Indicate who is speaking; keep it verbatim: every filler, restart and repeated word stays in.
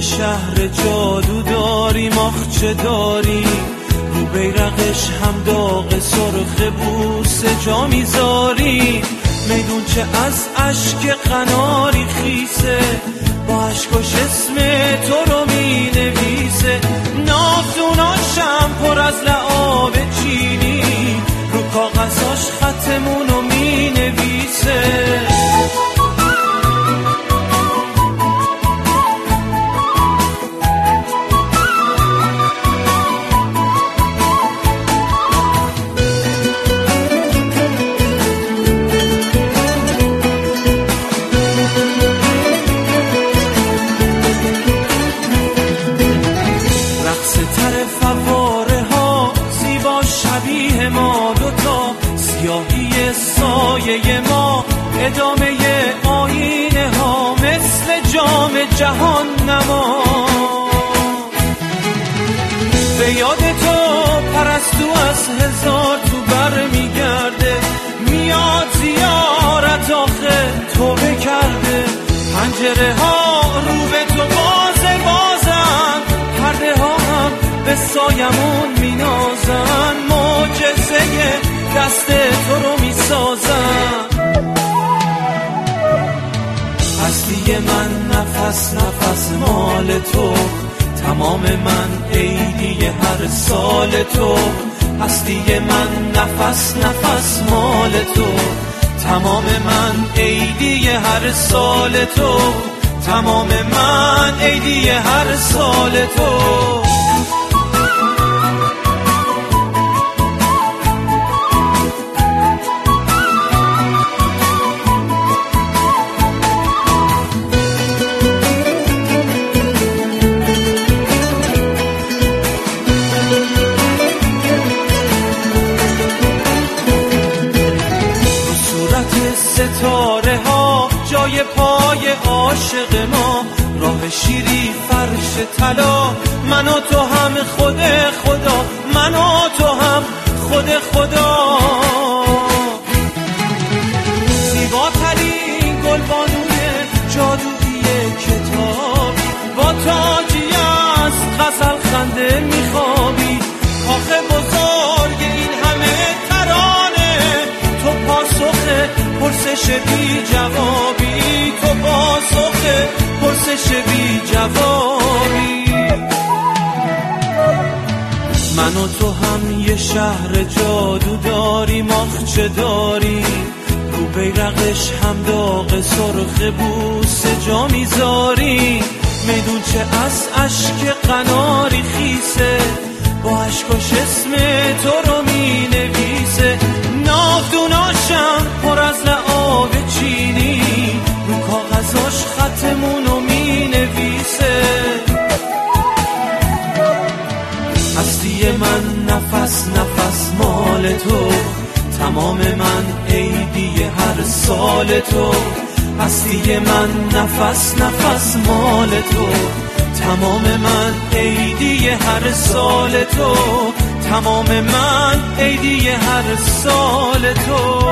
Speaker 1: شهر جادو داریم، آخ چه داریم، رو بیرقش هم داغ سرخ بوسه جا میذاریم. میدون چه از اشک قناری خیسه، با اشکاش اسم تو رو می نویسه. نافتوناشم پر از لعاب چینی، رو کاغذاش خطمونو می نویسه. شبیه ما دوتا، سیاهی سایه ما، ادامه آینه ها مثل جام جهان نما. به یاد تو پرستو از هزار تو بر میگرده، میاد زیارت آخه توبه کرده. پنجره ها رو به تو بازه بازن، پرده ها هم به سایمون مینازن. معجزه دست تو رو میسازن. هستی من نفس نفس مال تو، تمام من عیدی هر سال تو. هستی من نفس نفس مال تو، تمام من عیدی هر سال تو. تمام من عیدی هر سال تو. ستاره ها جای پای عاشق ما، راه شیری فرش طلا. من و تو هم خود خدا، من و تو هم خود خدا. زیباترین گلبانوی جادویی کتاب، با تاجی از غزل خنده میخوابی. آخه بزرگ این همه ترانه، تو پاسخ پرسش بی جوابی، تو پاسخ پرسش بی جوابی. من و تو هم یه شهر جادو داریم، آخ چه داریم، رو بیرقش هم داغ سرخ بوسه جا میذاریم. میدون چه از اشک قناری خیسه، با اشکاش اسم تو رو می نویسه. ناودوناشم پر از لعاب چینی، رو کاغذاش خطمونو می نویسه. هستی من نفس نفس مال تو، تمام من عیدی هر سال تو. هستی من نفس نفس مال تو، تمام من عیدی هر سال تو. تمام من عیدی هر سال تو.